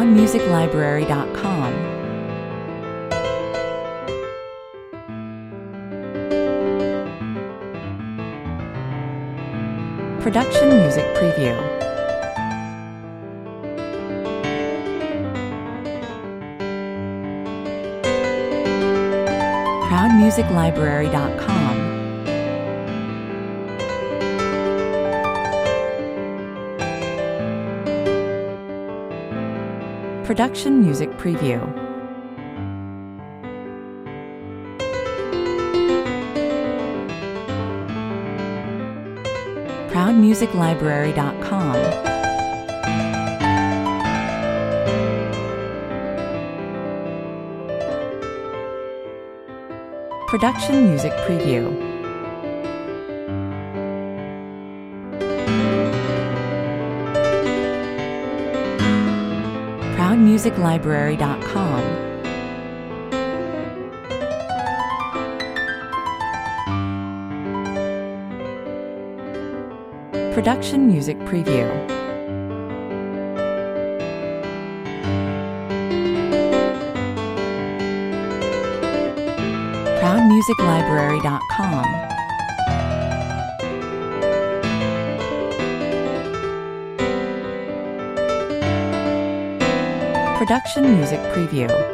ProudMusicLibrary.com. Production Music Preview. ProudMusicLibrary.com. Production Music Preview. ProudMusicLibrary.com. Production Music Preview. ProudMusicLibrary.com. Production Music Preview. ProudMusicLibrary.com. Production Music Preview.